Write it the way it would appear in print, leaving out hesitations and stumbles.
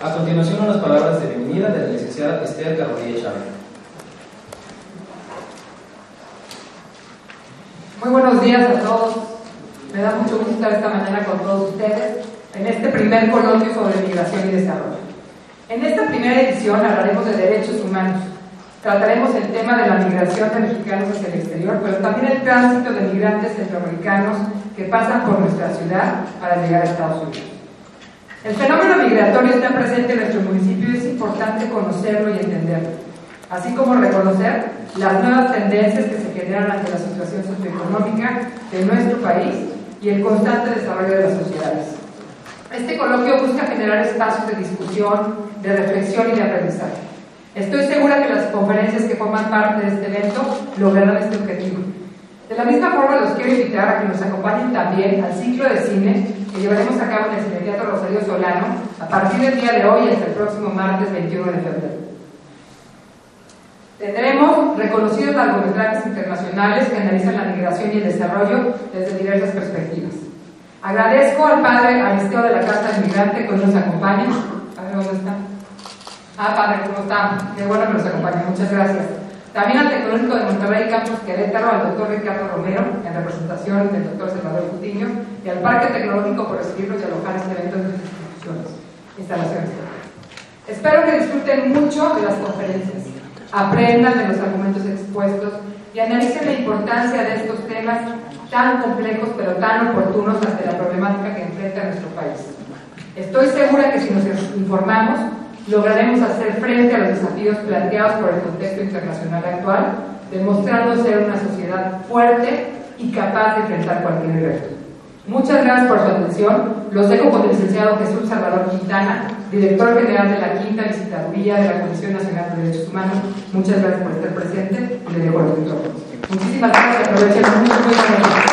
A continuación, unas palabras de bienvenida de la licenciada Esther Carolina Chávez. Muy buenos días a todos. Me da mucho gusto estar esta mañana con todos ustedes en este primer coloquio sobre migración y desarrollo. En esta primera edición hablaremos de derechos humanos. Trataremos el tema de la migración de mexicanos hacia el exterior, pero también el tránsito de migrantes centroamericanos que pasan por nuestra ciudad para llegar a Estados Unidos. El fenómeno migratorio está presente en nuestro municipio y es importante conocerlo y entenderlo, así como reconocer las nuevas tendencias que se generan ante la situación socioeconómica de nuestro país y el constante desarrollo de las sociedades. Este coloquio busca generar espacios de discusión, de reflexión y de aprendizaje. Estoy segura que las conferencias que forman parte de este evento lograrán este objetivo. De la misma forma, los quiero invitar a que nos acompañen también al ciclo de cine que llevaremos a cabo en el Cineteatro Rosario Solano a partir del día de hoy hasta el próximo martes 21 de febrero. Tendremos reconocidos largometrajes internacionales que analizan la migración y el desarrollo desde diversas perspectivas. Agradezco al padre Aristeo de la Casa del Migrante que hoy nos acompaña. A ver, ¿dónde está? Padre, ¿cómo está? Qué bueno que nos acompaña, muchas gracias. También al Tecnológico de Monterrey Campus Querétaro, al doctor Ricardo Romero, en representación del doctor Salvador Cutiño, y al Parque Tecnológico por recibirnos y alojar este evento en sus instalaciones. Espero que disfruten mucho de las conferencias, aprendan de los argumentos expuestos y analicen la importancia de estos temas tan complejos pero tan oportunos ante la problemática que enfrenta nuestro país. Estoy segura que si nos informamos, lograremos hacer frente a los desafíos planteados por el contexto internacional actual, demostrando ser una sociedad fuerte y capaz de enfrentar cualquier reto. Muchas gracias por su atención. Los dejo con el licenciado Jesús Salvador Quintana, director general de la Quinta Visitaduría de la Comisión Nacional de Derechos Humanos. Muchas gracias por estar presente y le dejo los micrófonos. Muchísimas gracias. Aprovechen mucho.